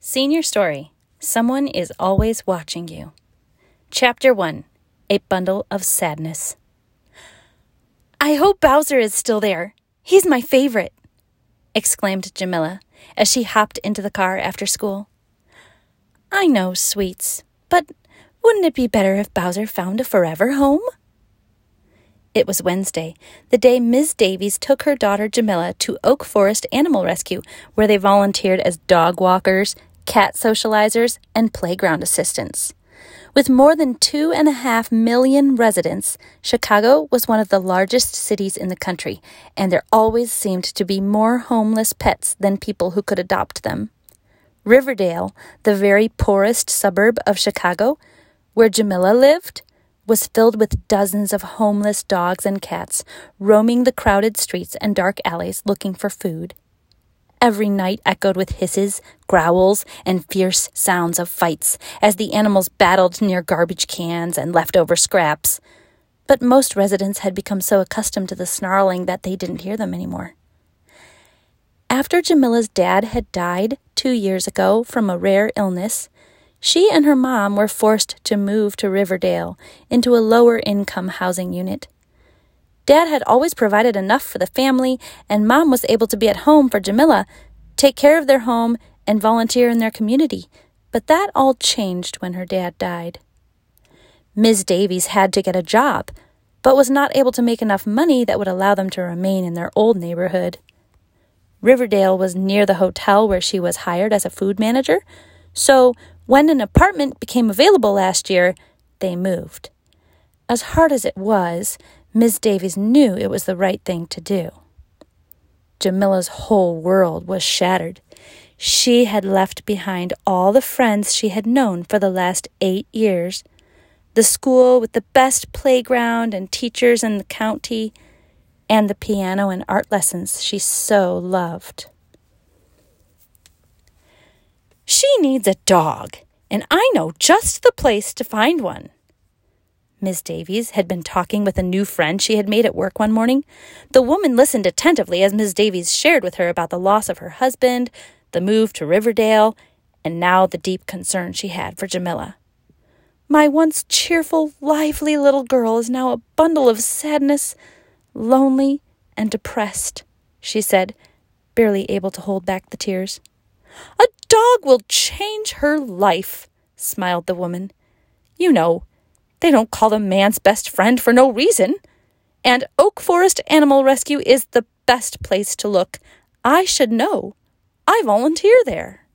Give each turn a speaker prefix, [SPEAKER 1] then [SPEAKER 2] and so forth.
[SPEAKER 1] Senior Story. Someone is always watching you. Chapter 1. A Bundle of Sadness. "I hope Bowser is still there. He's my favorite," exclaimed Jamila as she hopped into the car after school. "I know, sweets, but wouldn't it be better if Bowser found a forever home?" It was Wednesday, the day Ms. Davies took her daughter Jamila to Oak Forest Animal Rescue, where they volunteered as dog walkers, cat socializers, and playground assistants. With more than 2.5 million residents, Chicago was one of the largest cities in the country, and there always seemed to be more homeless pets than people who could adopt them. Riverdale, the very poorest suburb of Chicago, where Jamila lived, was filled with dozens of homeless dogs and cats roaming the crowded streets and dark alleys looking for food. Every night echoed with hisses, growls, and fierce sounds of fights as the animals battled near garbage cans and leftover scraps. But most residents had become so accustomed to the snarling that they didn't hear them anymore. After Jamila's dad had died 2 years ago from a rare illness, she and her mom were forced to move to Riverdale into a lower-income housing unit. Dad had always provided enough for the family, and Mom was able to be at home for Jamila, take care of their home, and volunteer in their community. But that all changed when her dad died. Ms. Davies had to get a job, but was not able to make enough money that would allow them to remain in their old neighborhood. Riverdale was near the hotel where she was hired as a food manager, so when an apartment became available last year, they moved. As hard as it was, Ms. Davies knew it was the right thing to do. Jamila's whole world was shattered. She had left behind all the friends she had known for the last 8 years, the school with the best playground and teachers in the county, and the piano and art lessons she so loved. "She needs a dog, and I know just the place to find one." Ms. Davies had been talking with a new friend she had made at work one morning. The woman listened attentively as Ms. Davies shared with her about the loss of her husband, the move to Riverdale, and now the deep concern she had for Jamila. "My once cheerful, lively little girl is now a bundle of sadness, lonely and depressed," she said, barely able to hold back the tears. "A dog will change her life," smiled the woman. "You know, they don't call them man's best friend for no reason. And Oak Forest Animal Rescue is the best place to look. I should know. I volunteer there."